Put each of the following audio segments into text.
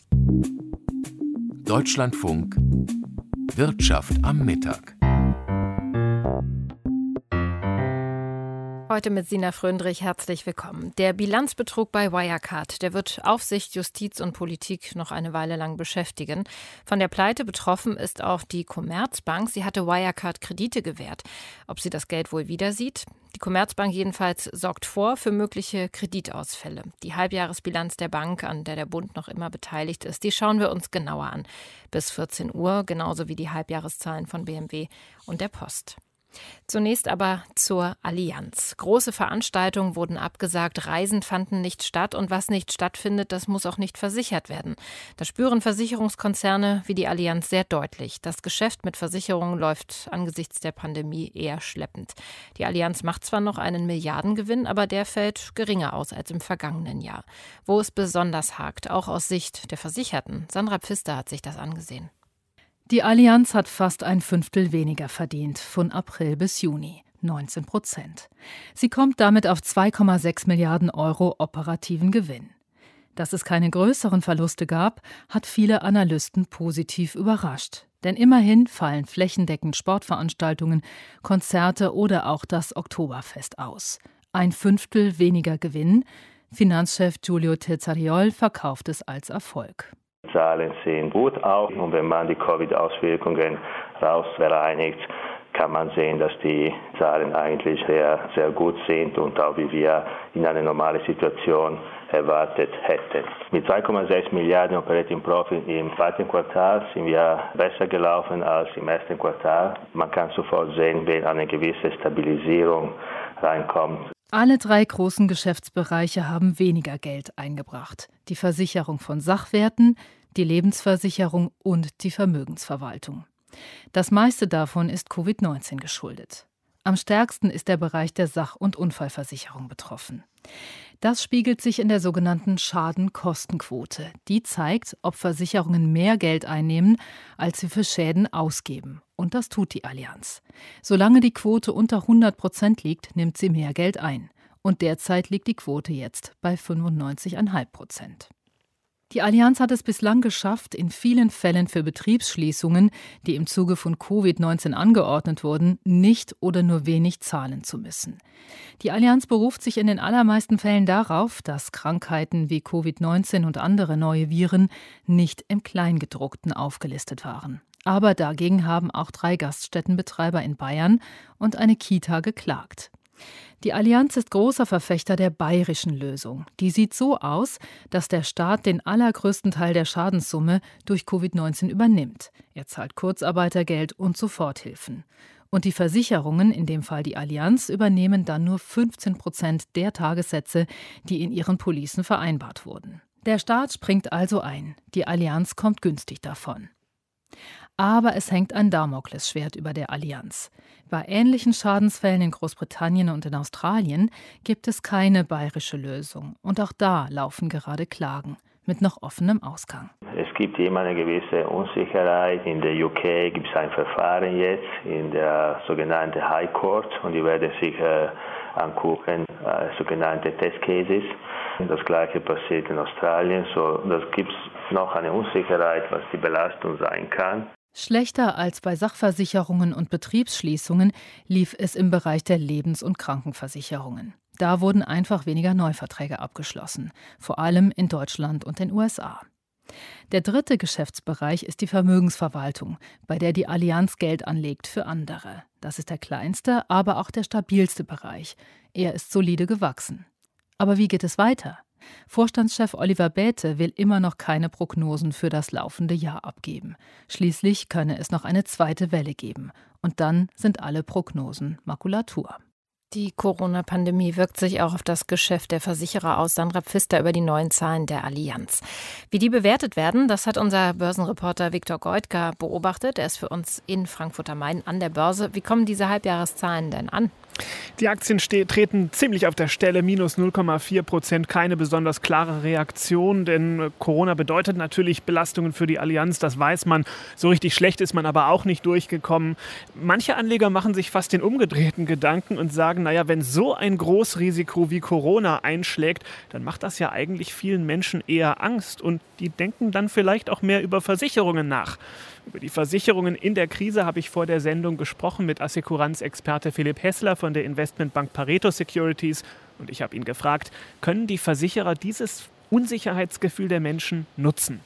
Deutschlandfunk Wirtschaft am Mittag. Heute mit Sina Fröndrich, herzlich willkommen. Der Bilanzbetrug bei Wirecard, der wird Aufsicht, Justiz und Politik noch eine Weile lang beschäftigen. Von der Pleite betroffen ist auch die Commerzbank. Sie hatte Wirecard Kredite gewährt. Ob sie das Geld wohl wieder sieht? Die Commerzbank jedenfalls sorgt vor für mögliche Kreditausfälle. Die Halbjahresbilanz der Bank, an der der Bund noch immer beteiligt ist, die schauen wir uns genauer an. Bis 14 Uhr, genauso wie die Halbjahreszahlen von BMW und der Post. Zunächst aber zur Allianz. Große Veranstaltungen wurden abgesagt, Reisen fanden nicht statt und was nicht stattfindet, das muss auch nicht versichert werden. Das spüren Versicherungskonzerne wie die Allianz sehr deutlich. Das Geschäft mit Versicherungen läuft angesichts der Pandemie eher schleppend. Die Allianz macht zwar noch einen Milliardengewinn, aber der fällt geringer aus als im vergangenen Jahr. Wo es besonders hakt, auch aus Sicht der Versicherten. Sandra Pfister hat sich das angesehen. Die Allianz hat fast ein Fünftel weniger verdient, von April bis Juni, 19%. Sie kommt damit auf 2,6 Milliarden Euro operativen Gewinn. Dass es keine größeren Verluste gab, hat viele Analysten positiv überrascht. Denn immerhin fallen flächendeckend Sportveranstaltungen, Konzerte oder auch das Oktoberfest aus. Ein Fünftel weniger Gewinn. Finanzchef Giulio Terzariol verkauft es als Erfolg. Die Zahlen sehen gut aus und wenn man die Covid-Auswirkungen rausbereinigt, kann man sehen, dass die Zahlen eigentlich sehr, sehr gut sind und auch wie wir in einer normalen Situation erwartet hätten. Mit 2,6 Milliarden Operating Profit im zweiten Quartal sind wir besser gelaufen als im ersten Quartal. Man kann sofort sehen, wenn eine gewisse Stabilisierung reinkommt. Alle drei großen Geschäftsbereiche haben weniger Geld eingebracht. Die Versicherung von Sachwerten, die Lebensversicherung und die Vermögensverwaltung. Das meiste davon ist Covid-19 geschuldet. Am stärksten ist der Bereich der Sach- und Unfallversicherung betroffen. Das spiegelt sich in der sogenannten Schadenkostenquote. Die zeigt, ob Versicherungen mehr Geld einnehmen, als sie für Schäden ausgeben. Und das tut die Allianz. Solange die Quote unter 100% liegt, nimmt sie mehr Geld ein. Und derzeit liegt die Quote jetzt bei 95,5%. Die Allianz hat es bislang geschafft, in vielen Fällen für Betriebsschließungen, die im Zuge von Covid-19 angeordnet wurden, nicht oder nur wenig zahlen zu müssen. Die Allianz beruft sich in den allermeisten Fällen darauf, dass Krankheiten wie Covid-19 und andere neue Viren nicht im Kleingedruckten aufgelistet waren. Aber dagegen haben auch 3 Gaststättenbetreiber in Bayern und eine Kita geklagt. Die Allianz ist großer Verfechter der bayerischen Lösung. Die sieht so aus, dass der Staat den allergrößten Teil der Schadenssumme durch Covid-19 übernimmt. Er zahlt Kurzarbeitergeld und Soforthilfen. Und die Versicherungen, in dem Fall die Allianz, übernehmen dann nur 15% der Tagessätze, die in ihren Policen vereinbart wurden. Der Staat springt also ein. Die Allianz kommt günstig davon. Aber es hängt ein Damoklesschwert über der Allianz. Bei ähnlichen Schadensfällen in Großbritannien und in Australien gibt es keine bayerische Lösung. Und auch da laufen gerade Klagen mit noch offenem Ausgang. Es gibt immer eine gewisse Unsicherheit. In der UK gibt es ein Verfahren jetzt in der sogenannten High Court und die werden sich angucken, sogenannte Test Cases. Das Gleiche passiert in Australien. So, das gibt noch eine Unsicherheit, was die Belastung sein kann. Schlechter als bei Sachversicherungen und Betriebsschließungen lief es im Bereich der Lebens- und Krankenversicherungen. Da wurden einfach weniger Neuverträge abgeschlossen, vor allem in Deutschland und den USA. Der dritte Geschäftsbereich ist die Vermögensverwaltung, bei der die Allianz Geld anlegt für andere. Das ist der kleinste, aber auch der stabilste Bereich. Er ist solide gewachsen. Aber wie geht es weiter? Vorstandschef Oliver Bäte will immer noch keine Prognosen für das laufende Jahr abgeben. Schließlich könne es noch eine zweite Welle geben. Und dann sind alle Prognosen Makulatur. Die Corona-Pandemie wirkt sich auch auf das Geschäft der Versicherer aus. Sandra Pfister über die neuen Zahlen der Allianz. Wie die bewertet werden, das hat unser Börsenreporter Viktor Goitka beobachtet. Er ist für uns in Frankfurt am Main an der Börse. Wie kommen diese Halbjahreszahlen denn an? Die Aktien treten ziemlich auf der Stelle, minus 0,4%, keine besonders klare Reaktion, denn Corona bedeutet natürlich Belastungen für die Allianz, das weiß man. So richtig schlecht ist man aber auch nicht durchgekommen. Manche Anleger machen sich fast den umgedrehten Gedanken und sagen, naja, wenn so ein Großrisiko wie Corona einschlägt, dann macht das ja eigentlich vielen Menschen eher Angst und die denken dann vielleicht auch mehr über Versicherungen nach. Über die Versicherungen in der Krise habe ich vor der Sendung gesprochen mit Assekuranz-Experte Philipp Hässler von der Investmentbank Pareto Securities. Und ich habe ihn gefragt, können die Versicherer dieses Unsicherheitsgefühl der Menschen nutzen?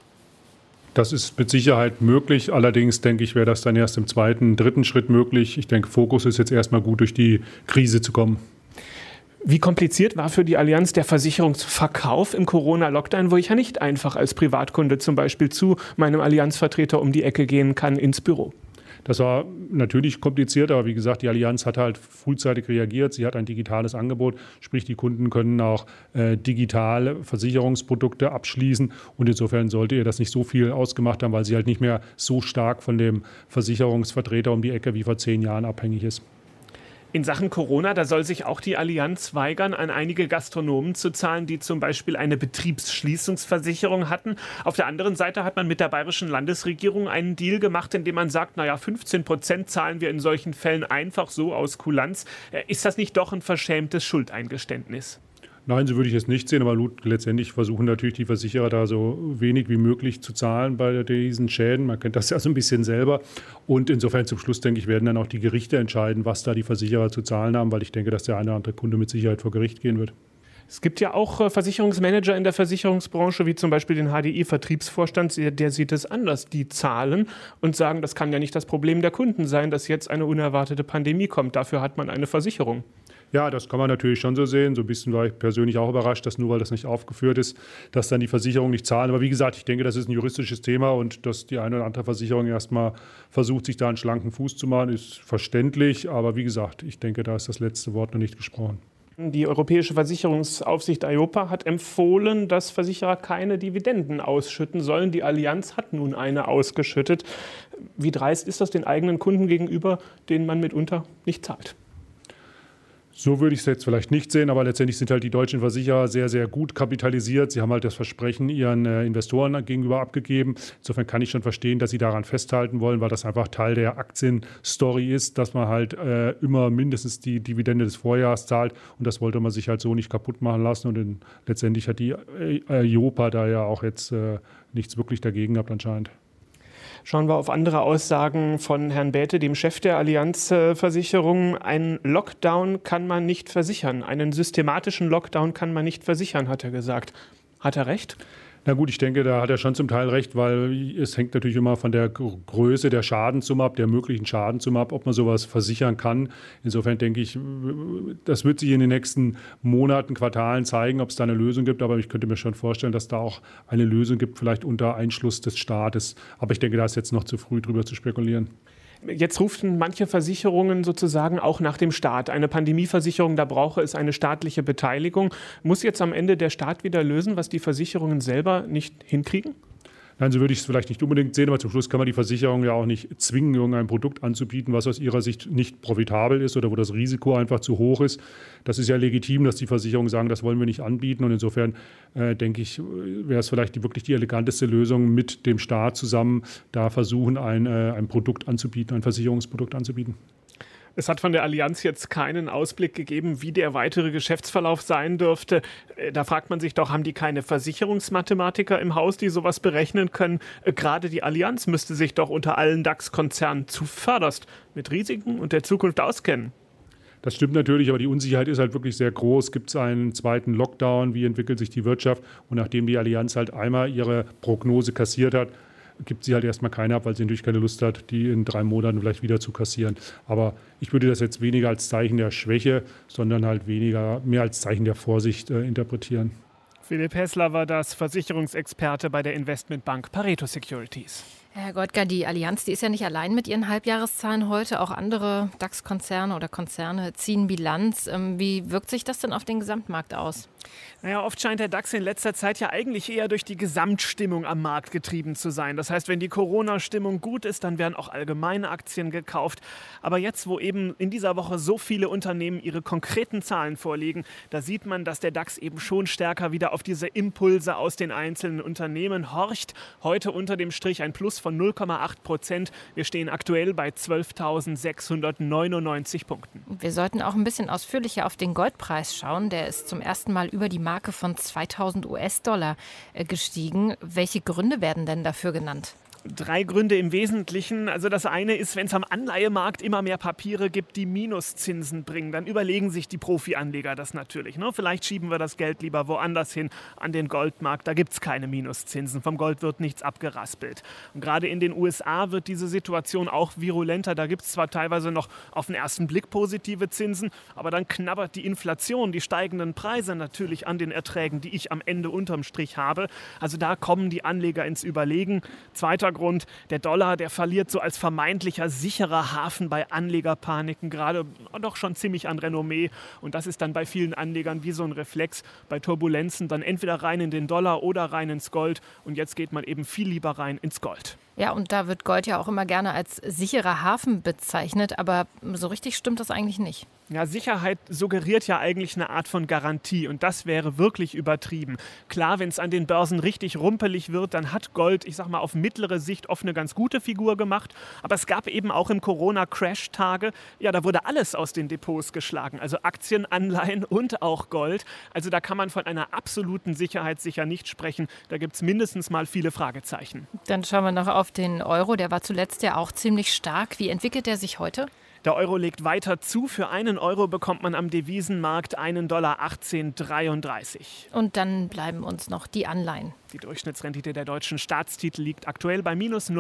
Das ist mit Sicherheit möglich. Allerdings denke ich, wäre das dann erst im zweiten, dritten Schritt möglich. Ich denke, Fokus ist jetzt erstmal gut, durch die Krise zu kommen. Wie kompliziert war für die Allianz der Versicherungsverkauf im Corona-Lockdown, wo ich ja nicht einfach als Privatkunde zum Beispiel zu meinem Allianzvertreter um die Ecke gehen kann ins Büro? Das war natürlich kompliziert, aber wie gesagt, die Allianz hat halt frühzeitig reagiert. Sie hat ein digitales Angebot, sprich die Kunden können auch digital Versicherungsprodukte abschließen und insofern sollte ihr das nicht so viel ausgemacht haben, weil sie halt nicht mehr so stark von dem Versicherungsvertreter um die Ecke wie vor 10 Jahren abhängig ist. In Sachen Corona, da soll sich auch die Allianz weigern, an einige Gastronomen zu zahlen, die zum Beispiel eine Betriebsschließungsversicherung hatten. Auf der anderen Seite hat man mit der bayerischen Landesregierung einen Deal gemacht, in dem man sagt, naja, 15% zahlen wir in solchen Fällen einfach so aus Kulanz. Ist das nicht doch ein verschämtes Schuldeingeständnis? Nein, so würde ich es nicht sehen, aber letztendlich versuchen natürlich die Versicherer da so wenig wie möglich zu zahlen bei diesen Schäden. Man kennt das ja so ein bisschen selber. Und insofern zum Schluss, denke ich, werden dann auch die Gerichte entscheiden, was da die Versicherer zu zahlen haben, weil ich denke, dass der eine oder andere Kunde mit Sicherheit vor Gericht gehen wird. Es gibt ja auch Versicherungsmanager in der Versicherungsbranche, wie zum Beispiel den HDI-Vertriebsvorstand, der sieht es anders. Die zahlen und sagen, das kann ja nicht das Problem der Kunden sein, dass jetzt eine unerwartete Pandemie kommt. Dafür hat man eine Versicherung. Ja, das kann man natürlich schon so sehen. So ein bisschen war ich persönlich auch überrascht, dass nur weil das nicht aufgeführt ist, dass dann die Versicherungen nicht zahlen. Aber wie gesagt, ich denke, das ist ein juristisches Thema und dass die eine oder andere Versicherung erstmal versucht, sich da einen schlanken Fuß zu machen, ist verständlich. Aber wie gesagt, ich denke, da ist das letzte Wort noch nicht gesprochen. Die Europäische Versicherungsaufsicht EIOPA hat empfohlen, dass Versicherer keine Dividenden ausschütten sollen. Die Allianz hat nun eine ausgeschüttet. Wie dreist ist das den eigenen Kunden gegenüber, denen man mitunter nicht zahlt? So würde ich es jetzt vielleicht nicht sehen, aber letztendlich sind halt die deutschen Versicherer sehr, sehr gut kapitalisiert. Sie haben halt das Versprechen ihren Investoren gegenüber abgegeben. Insofern kann ich schon verstehen, dass sie daran festhalten wollen, weil das einfach Teil der Aktienstory ist, dass man halt immer mindestens die Dividende des Vorjahres zahlt. Und das wollte man sich halt so nicht kaputt machen lassen. Und letztendlich hat die EIOPA da ja auch jetzt nichts wirklich dagegen gehabt anscheinend. Schauen wir auf andere Aussagen von Herrn Bäte, dem Chef der Allianz-Versicherung. Einen Lockdown kann man nicht versichern. Einen systematischen Lockdown kann man nicht versichern, hat er gesagt. Hat er recht? Na gut, ich denke, da hat er schon zum Teil recht, weil es hängt natürlich immer von der Größe der Schadenssumme ab, der möglichen Schadenssumme ab, ob man sowas versichern kann. Insofern denke ich, das wird sich in den nächsten Monaten, Quartalen zeigen, ob es da eine Lösung gibt. Aber ich könnte mir schon vorstellen, dass da auch eine Lösung gibt, vielleicht unter Einschluss des Staates. Aber ich denke, da ist jetzt noch zu früh, drüber zu spekulieren. Jetzt rufen manche Versicherungen sozusagen auch nach dem Staat. Eine Pandemieversicherung, da brauche es eine staatliche Beteiligung. Muss jetzt am Ende der Staat wieder lösen, was die Versicherungen selber nicht hinkriegen? Nein, so würde ich es vielleicht nicht unbedingt sehen, aber zum Schluss kann man die Versicherung ja auch nicht zwingen, irgendein Produkt anzubieten, was aus ihrer Sicht nicht profitabel ist oder wo das Risiko einfach zu hoch ist. Das ist ja legitim, dass die Versicherungen sagen, das wollen wir nicht anbieten. Und insofern denke ich, wäre es vielleicht wirklich die eleganteste Lösung, mit dem Staat zusammen da versuchen, ein Produkt anzubieten, ein Versicherungsprodukt anzubieten. Es hat von der Allianz jetzt keinen Ausblick gegeben, wie der weitere Geschäftsverlauf sein dürfte. Da fragt man sich doch, haben die keine Versicherungsmathematiker im Haus, die sowas berechnen können? Gerade die Allianz müsste sich doch unter allen DAX-Konzernen zuvörderst mit Risiken und der Zukunft auskennen. Das stimmt natürlich, aber die Unsicherheit ist halt wirklich sehr groß. Gibt es einen zweiten Lockdown? Wie entwickelt sich die Wirtschaft? Und nachdem die Allianz halt einmal ihre Prognose kassiert hat, gibt sie halt erstmal keine ab, weil sie natürlich keine Lust hat, die in 3 Monaten vielleicht wieder zu kassieren. Aber ich würde das jetzt weniger als Zeichen der Schwäche, sondern halt mehr als Zeichen der Vorsicht interpretieren. Philipp Hässler war das, Versicherungsexperte bei der Investmentbank Pareto Securities. Herr Goldgar, die Allianz, die ist ja nicht allein mit ihren Halbjahreszahlen heute. Auch andere DAX-Konzerne oder Konzerne ziehen Bilanz. Wie wirkt sich das denn auf den Gesamtmarkt aus? Naja, oft scheint der DAX in letzter Zeit ja eigentlich eher durch die Gesamtstimmung am Markt getrieben zu sein. Das heißt, wenn die Corona-Stimmung gut ist, dann werden auch allgemeine Aktien gekauft. Aber jetzt, wo eben in dieser Woche so viele Unternehmen ihre konkreten Zahlen vorlegen, da sieht man, dass der DAX eben schon stärker wieder auf diese Impulse aus den einzelnen Unternehmen horcht. Heute unter dem Strich ein Plus von 0,8%. Wir stehen aktuell bei 12.699 Punkten. Wir sollten auch ein bisschen ausführlicher auf den Goldpreis schauen. Der ist zum ersten Mal über die Marke von 2000 US-Dollar gestiegen. Welche Gründe werden denn dafür genannt? 3 Gründe im Wesentlichen. Also das eine ist, wenn es am Anleihemarkt immer mehr Papiere gibt, die Minuszinsen bringen, dann überlegen sich die Profi-Anleger das natürlich. Ne? Vielleicht schieben wir das Geld lieber woanders hin, an den Goldmarkt. Da gibt es keine Minuszinsen. Vom Gold wird nichts abgeraspelt. Und gerade in den USA wird diese Situation auch virulenter. Da gibt es zwar teilweise noch auf den ersten Blick positive Zinsen, aber dann knabbert die Inflation, die steigenden Preise natürlich an den Erträgen, die ich am Ende unterm Strich habe. Also da kommen die Anleger ins Überlegen. Zweiter Grund, der Dollar, der verliert so als vermeintlicher sicherer Hafen bei Anlegerpaniken gerade doch schon ziemlich an Renommee. Und das ist dann bei vielen Anlegern wie so ein Reflex bei Turbulenzen, dann entweder rein in den Dollar oder rein ins Gold. Und jetzt geht man eben viel lieber rein ins Gold. Ja, und da wird Gold ja auch immer gerne als sicherer Hafen bezeichnet, aber so richtig stimmt das eigentlich nicht. Ja, Sicherheit suggeriert ja eigentlich eine Art von Garantie und das wäre wirklich übertrieben. Klar, wenn es an den Börsen richtig rumpelig wird, dann hat Gold, ich sag mal, auf mittlere Sicht oft eine ganz gute Figur gemacht. Aber es gab eben auch im Corona-Crash Tage, ja, da wurde alles aus den Depots geschlagen. Also Aktien, Anleihen und auch Gold. Also da kann man von einer absoluten Sicherheit sicher nicht sprechen. Da gibt es mindestens mal viele Fragezeichen. Dann schauen wir noch auf den Euro. Der war zuletzt ja auch ziemlich stark. Wie entwickelt er sich heute? Der Euro legt weiter zu. Für 1 Euro bekommt man am Devisenmarkt $1,1833. Und dann bleiben uns noch die Anleihen. Die Durchschnittsrendite der deutschen Staatstitel liegt aktuell bei minus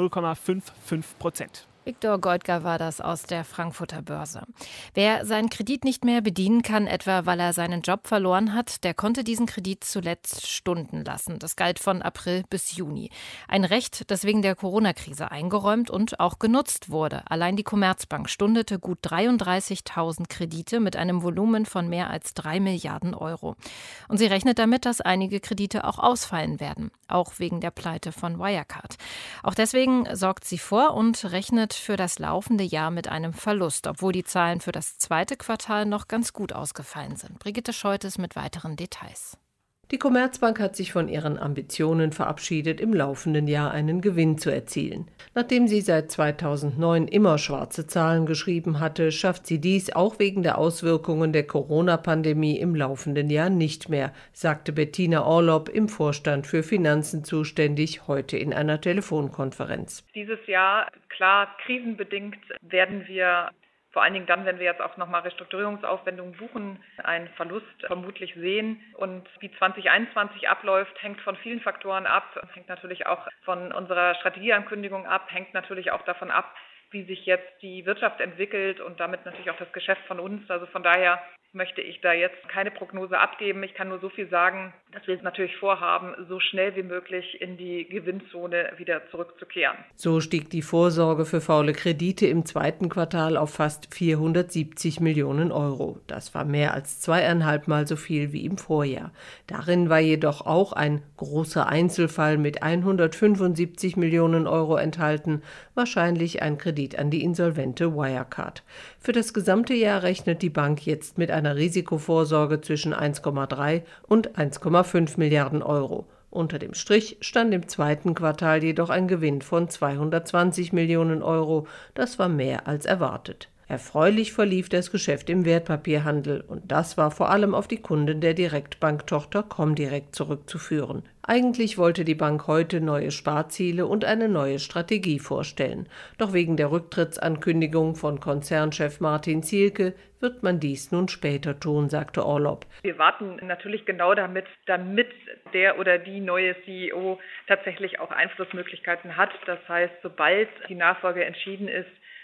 0,55%. Viktor Goldgar war das aus der Frankfurter Börse. Wer seinen Kredit nicht mehr bedienen kann, etwa weil er seinen Job verloren hat, der konnte diesen Kredit zuletzt stunden lassen. Das galt von April bis Juni. Ein Recht, das wegen der Corona-Krise eingeräumt und auch genutzt wurde. Allein die Commerzbank stundete gut 33.000 Kredite mit einem Volumen von mehr als 3 Milliarden Euro. Und sie rechnet damit, dass einige Kredite auch ausfallen werden, auch wegen der Pleite von Wirecard. Auch deswegen sorgt sie vor und rechnet für das laufende Jahr mit einem Verlust, obwohl die Zahlen für das zweite Quartal noch ganz gut ausgefallen sind. Brigitte Scheutes mit weiteren Details. Die Commerzbank hat sich von ihren Ambitionen verabschiedet, im laufenden Jahr einen Gewinn zu erzielen. Nachdem sie seit 2009 immer schwarze Zahlen geschrieben hatte, schafft sie dies auch wegen der Auswirkungen der Corona-Pandemie im laufenden Jahr nicht mehr, sagte Bettina Orlob, im Vorstand für Finanzen zuständig, heute in einer Telefonkonferenz. Dieses Jahr, klar, krisenbedingt werden wir vor allen Dingen dann, wenn wir jetzt auch nochmal Restrukturierungsaufwendungen buchen, einen Verlust vermutlich sehen. Und wie 2021 abläuft, hängt von vielen Faktoren ab, hängt natürlich auch von unserer Strategieankündigung ab, hängt natürlich auch davon ab, wie sich jetzt die Wirtschaft entwickelt und damit natürlich auch das Geschäft von uns. Also von daher möchte ich da jetzt keine Prognose abgeben. Ich kann nur so viel sagen, dass wir es natürlich vorhaben, so schnell wie möglich in die Gewinnzone wieder zurückzukehren. So stieg die Vorsorge für faule Kredite im zweiten Quartal auf fast 470 Millionen Euro. Das war mehr als 2,5 Mal so viel wie im Vorjahr. Darin war jedoch auch ein großer Einzelfall mit 175 Millionen Euro enthalten, wahrscheinlich ein Kredit an die insolvente Wirecard. Für das gesamte Jahr rechnet die Bank jetzt mit einer Risikovorsorge zwischen 1,3 und 1,5 Milliarden Euro. Unter dem Strich stand im zweiten Quartal jedoch ein Gewinn von 220 Millionen Euro. Das war mehr als erwartet. Erfreulich verlief das Geschäft im Wertpapierhandel und das war vor allem auf die Kunden der Direktbanktochter Comdirect zurückzuführen. Eigentlich wollte die Bank heute neue Sparziele und eine neue Strategie vorstellen. Doch wegen der Rücktrittsankündigung von Konzernchef Martin Zielke wird man dies nun später tun, sagte Orlob. Wir warten natürlich genau damit der oder die neue CEO tatsächlich auch Einflussmöglichkeiten hat. Das heißt, sobald die Nachfolge entschieden ist,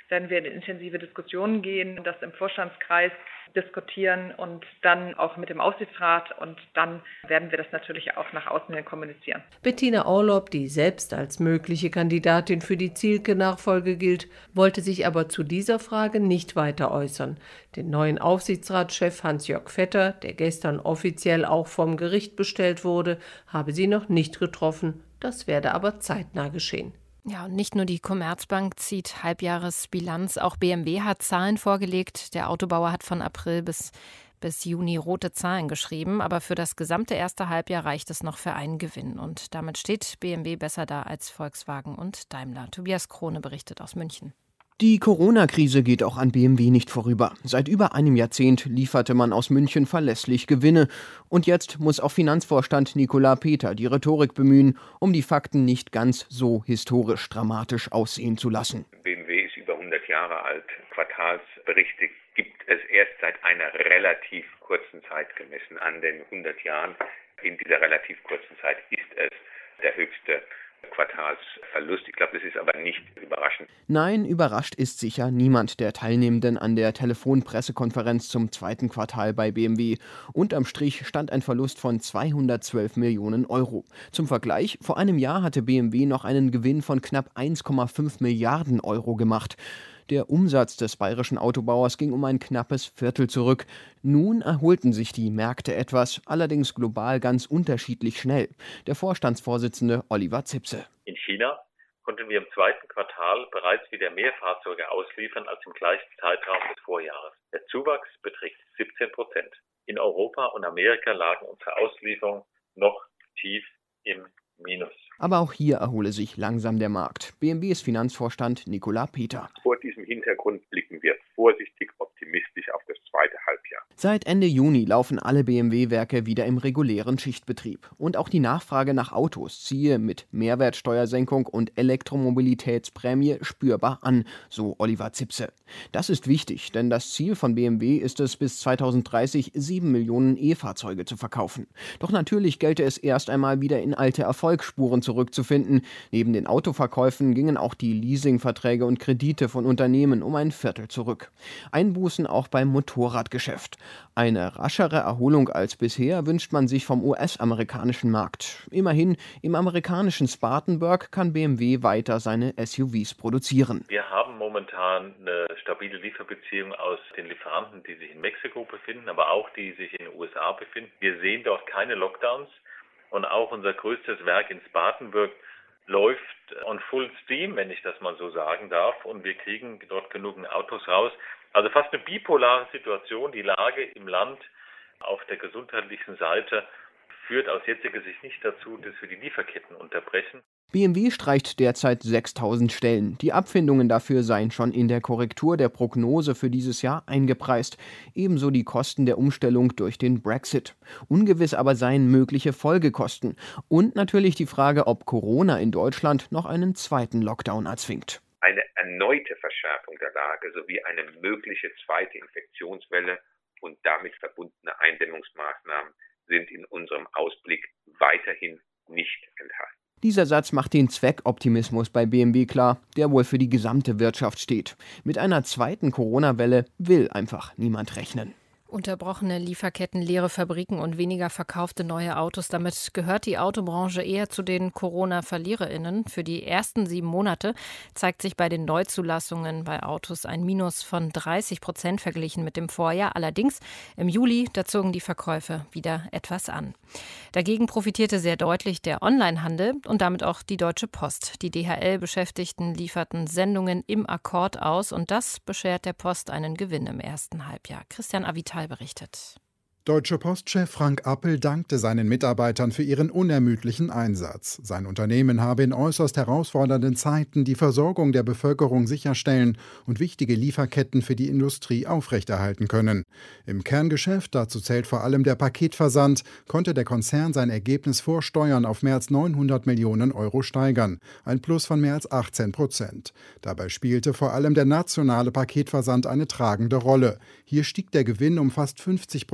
werden wir in intensive Diskussionen gehen, das im Vorstandskreis diskutieren und dann auch mit dem Aufsichtsrat und dann werden wir das natürlich auch nach außen hin kommunizieren. Bettina Orlob, die selbst als mögliche Kandidatin für die Zielke-Nachfolge gilt, wollte sich aber zu dieser Frage nicht weiter äußern. Den neuen Aufsichtsratschef Hans-Jörg Vetter, der gestern offiziell auch vom Gericht bestellt wurde, habe sie noch nicht getroffen. Das werde aber zeitnah geschehen. Ja, und nicht nur die Commerzbank zieht Halbjahresbilanz, auch BMW hat Zahlen vorgelegt. Der Autobauer hat von April bis Juni rote Zahlen geschrieben, aber für das gesamte erste Halbjahr reicht es noch für einen Gewinn. Und damit steht BMW besser da als Volkswagen und Daimler. Tobias Krone berichtet aus München. Die Corona-Krise geht auch an BMW nicht vorüber. Seit über einem Jahrzehnt lieferte man aus München verlässlich Gewinne. Und jetzt muss auch Finanzvorstand Nicolas Peter die Rhetorik bemühen, um die Fakten nicht ganz so historisch dramatisch aussehen zu lassen. BMW ist über 100 Jahre alt. Quartalsberichte gibt es erst seit einer relativ kurzen Zeit gemessen an den 100 Jahren. In dieser relativ kurzen Zeit ist es der höchste Quartalsverlust. Ich glaube, das ist aber nicht überraschend. Nein, überrascht ist sicher niemand der Teilnehmenden an der Telefonpressekonferenz zum zweiten Quartal bei BMW. Unterm Strich stand ein Verlust von 212 Millionen Euro. Zum Vergleich, vor einem Jahr hatte BMW noch einen Gewinn von knapp 1,5 Milliarden Euro gemacht. Der Umsatz des bayerischen Autobauers ging um ein knappes Viertel zurück. Nun erholten sich die Märkte etwas, allerdings global ganz unterschiedlich schnell. Der Vorstandsvorsitzende Oliver Zipse. In China konnten wir im zweiten Quartal bereits wieder mehr Fahrzeuge ausliefern als im gleichen Zeitraum des Vorjahres. Der Zuwachs beträgt 17%. In Europa und Amerika lagen unsere Auslieferungen noch tief im Minus. Aber auch hier erhole sich langsam der Markt. BMWs Finanzvorstand Nicolas Peter. Vor diesem Hintergrund blicken wir vorsichtig optimistisch auf das zweite Halbjahr. Seit Ende Juni laufen alle BMW-Werke wieder im regulären Schichtbetrieb. Und auch die Nachfrage nach Autos ziehe mit Mehrwertsteuersenkung und Elektromobilitätsprämie spürbar an, so Oliver Zipse. Das ist wichtig, denn das Ziel von BMW ist es, bis 2030 7 Millionen E-Fahrzeuge zu verkaufen. Doch natürlich gelte es erst einmal wieder in alte Erfolgsspuren zurückzufinden. Neben den Autoverkäufen gingen auch die Leasingverträge und Kredite von Unternehmen um ein Viertel zurück. Einbußen auch beim Motorradgeschäft. Eine raschere Erholung als bisher wünscht man sich vom US-amerikanischen Markt. Immerhin, im amerikanischen Spartanburg kann BMW weiter seine SUVs produzieren. Wir haben momentan eine stabile Lieferbeziehung aus den Lieferanten, die sich in Mexiko befinden, aber auch die sich in den USA befinden. Wir sehen dort keine Lockdowns. Und auch unser größtes Werk in Spartanburg läuft on full steam, wenn ich das mal so sagen darf. Und wir kriegen dort genug Autos raus. Also fast eine bipolare Situation. Die Lage im Land auf der gesundheitlichen Seite führt aus jetziger Sicht nicht dazu, dass wir die Lieferketten unterbrechen. BMW streicht derzeit 6.000 Stellen. Die Abfindungen dafür seien schon in der Korrektur der Prognose für dieses Jahr eingepreist. Ebenso die Kosten der Umstellung durch den Brexit. Ungewiss aber seien mögliche Folgekosten. Und natürlich die Frage, ob Corona in Deutschland noch einen zweiten Lockdown erzwingt. Eine erneute Verschärfung der Lage sowie eine mögliche zweite Infektionswelle und damit verbundene Eindämmungsmaßnahmen sind in unserem Ausblick weiterhin nicht enthalten. Dieser Satz macht den Zweckoptimismus bei BMW klar, der wohl für die gesamte Wirtschaft steht. Mit einer zweiten Corona-Welle will einfach niemand rechnen. Unterbrochene Lieferketten, leere Fabriken und weniger verkaufte neue Autos. Damit gehört die Autobranche eher zu den Corona-VerliererInnen. Für die ersten 7 Monate zeigt sich bei den Neuzulassungen bei Autos ein Minus von 30% verglichen mit dem Vorjahr. Allerdings im Juli, da zogen die Verkäufe wieder etwas an. Dagegen profitierte sehr deutlich der Onlinehandel und damit auch die Deutsche Post. Die DHL-Beschäftigten lieferten Sendungen im Akkord aus und das beschert der Post einen Gewinn im ersten Halbjahr. Christian Avital berichtet. Deutsche Post-Chef Frank Appel dankte seinen Mitarbeitern für ihren unermüdlichen Einsatz. Sein Unternehmen habe in äußerst herausfordernden Zeiten die Versorgung der Bevölkerung sicherstellen und wichtige Lieferketten für die Industrie aufrechterhalten können. Im Kerngeschäft, dazu zählt vor allem der Paketversand, konnte der Konzern sein Ergebnis vor Steuern auf mehr als 900 Millionen Euro steigern, ein Plus von mehr als 18%. Dabei spielte vor allem der nationale Paketversand eine tragende Rolle. Hier stieg der Gewinn um fast 50%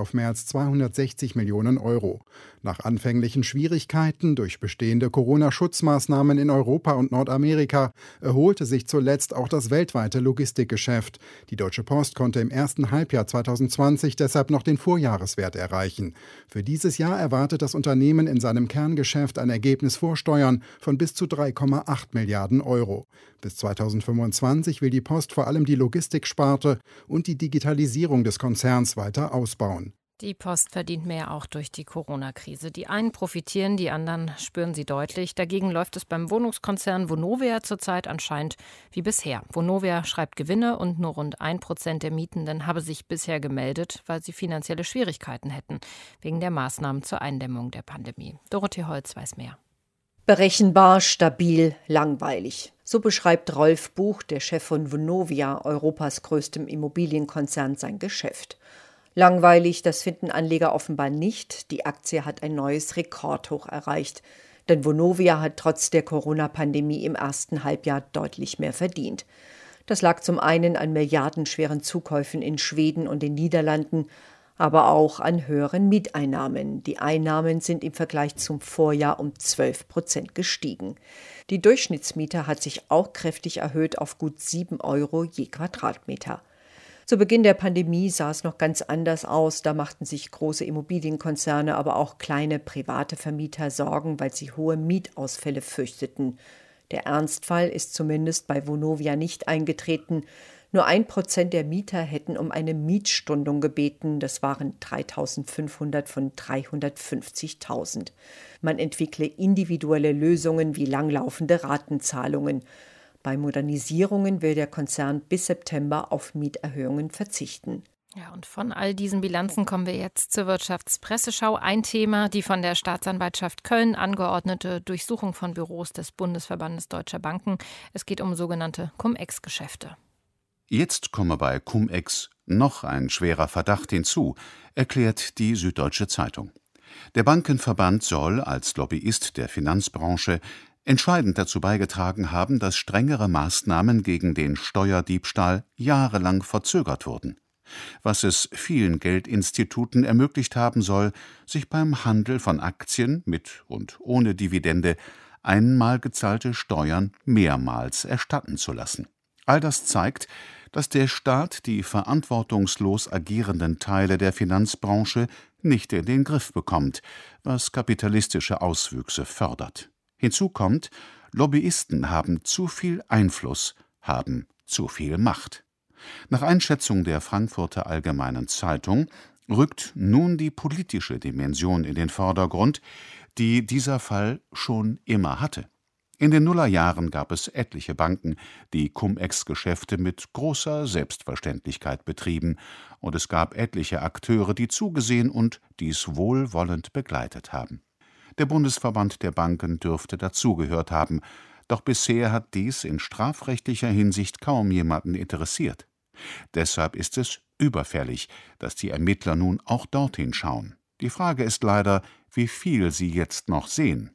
auf mehr als 260 Millionen Euro. Nach anfänglichen Schwierigkeiten durch bestehende Corona-Schutzmaßnahmen in Europa und Nordamerika erholte sich zuletzt auch das weltweite Logistikgeschäft. Die Deutsche Post konnte im ersten Halbjahr 2020 deshalb noch den Vorjahreswert erreichen. Für dieses Jahr erwartet das Unternehmen in seinem Kerngeschäft ein Ergebnis vor Steuern von bis zu 3,8 Milliarden Euro. Bis 2025 will die Post vor allem die Logistiksparte und die Digitalisierung des Konzerns weiter ausbauen. Die Post verdient mehr auch durch die Corona-Krise. Die einen profitieren, die anderen spüren sie deutlich. Dagegen läuft es beim Wohnungskonzern Vonovia zurzeit anscheinend wie bisher. Vonovia schreibt Gewinne und nur rund 1% der Mietenden habe sich bisher gemeldet, weil sie finanzielle Schwierigkeiten hätten, wegen der Maßnahmen zur Eindämmung der Pandemie. Dorothee Holz weiß mehr. Berechenbar, stabil, langweilig. So beschreibt Rolf Buch, der Chef von Vonovia, Europas größtem Immobilienkonzern, sein Geschäft. Langweilig, das finden Anleger offenbar nicht. Die Aktie hat ein neues Rekordhoch erreicht. Denn Vonovia hat trotz der Corona-Pandemie im ersten Halbjahr deutlich mehr verdient. Das lag zum einen an milliardenschweren Zukäufen in Schweden und den Niederlanden, aber auch an höheren Mieteinnahmen. Die Einnahmen sind im Vergleich zum Vorjahr um 12% gestiegen. Die Durchschnittsmiete hat sich auch kräftig erhöht auf gut 7 € je Quadratmeter. Zu Beginn der Pandemie sah es noch ganz anders aus. Da machten sich große Immobilienkonzerne, aber auch kleine private Vermieter Sorgen, weil sie hohe Mietausfälle fürchteten. Der Ernstfall ist zumindest bei Vonovia nicht eingetreten. Nur 1% der Mieter hätten um eine Mietstundung gebeten. Das waren 3.500 von 350.000. Man entwickle individuelle Lösungen wie langlaufende Ratenzahlungen. Bei Modernisierungen will der Konzern bis September auf Mieterhöhungen verzichten. Ja, und von all diesen Bilanzen kommen wir jetzt zur Wirtschaftspresseschau. Ein Thema, die von der Staatsanwaltschaft Köln angeordnete Durchsuchung von Büros des Bundesverbandes Deutscher Banken. Es geht um sogenannte Cum-Ex-Geschäfte. Jetzt komme bei Cum-Ex noch ein schwerer Verdacht hinzu, erklärt die Süddeutsche Zeitung. Der Bankenverband soll als Lobbyist der Finanzbranche entscheidend dazu beigetragen haben, dass strengere Maßnahmen gegen den Steuerdiebstahl jahrelang verzögert wurden, was es vielen Geldinstituten ermöglicht haben soll, sich beim Handel von Aktien mit und ohne Dividende einmal gezahlte Steuern mehrmals erstatten zu lassen. All das zeigt, dass der Staat die verantwortungslos agierenden Teile der Finanzbranche nicht in den Griff bekommt, was kapitalistische Auswüchse fördert. Hinzu kommt, Lobbyisten haben zu viel Einfluss, haben zu viel Macht. Nach Einschätzung der Frankfurter Allgemeinen Zeitung rückt nun die politische Dimension in den Vordergrund, die dieser Fall schon immer hatte. In den Nullerjahren gab es etliche Banken, die Cum-Ex-Geschäfte mit großer Selbstverständlichkeit betrieben, und es gab etliche Akteure, die zugesehen und dies wohlwollend begleitet haben. Der Bundesverband der Banken dürfte dazugehört haben, doch bisher hat dies in strafrechtlicher Hinsicht kaum jemanden interessiert. Deshalb ist es überfällig, dass die Ermittler nun auch dorthin schauen. Die Frage ist leider, wie viel sie jetzt noch sehen.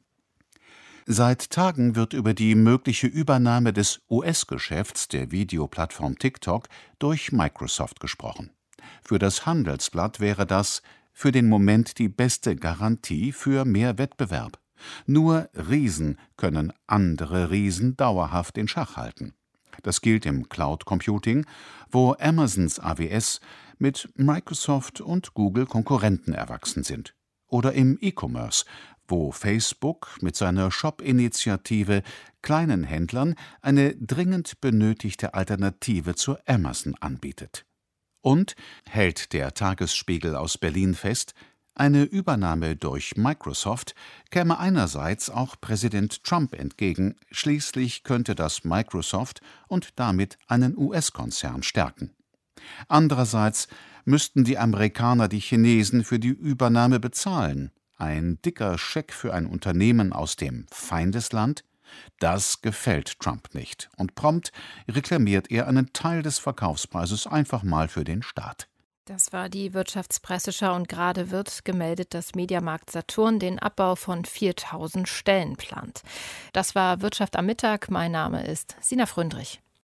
Seit Tagen wird über die mögliche Übernahme des US-Geschäfts der Videoplattform TikTok durch Microsoft gesprochen. Für das Handelsblatt wäre das für den Moment die beste Garantie für mehr Wettbewerb. Nur Riesen können andere Riesen dauerhaft in Schach halten. Das gilt im Cloud Computing, wo Amazons AWS mit Microsoft und Google Konkurrenten erwachsen sind. Oder im E-Commerce, wo Facebook mit seiner Shop-Initiative kleinen Händlern eine dringend benötigte Alternative zu Amazon anbietet. Und, hält der Tagesspiegel aus Berlin fest, eine Übernahme durch Microsoft käme einerseits auch Präsident Trump entgegen, schließlich könnte das Microsoft und damit einen US-Konzern stärken. Andererseits müssten die Amerikaner die Chinesen für die Übernahme bezahlen. Ein dicker Scheck für ein Unternehmen aus dem Feindesland? Das gefällt Trump nicht, und prompt reklamiert er einen Teil des Verkaufspreises einfach mal für den Staat. Das war die Wirtschaftspresseschau, und gerade wird gemeldet, dass Mediamarkt Saturn den Abbau von 4.000 Stellen plant. Das war Wirtschaft am Mittag. Mein Name ist Sina Fröndrich.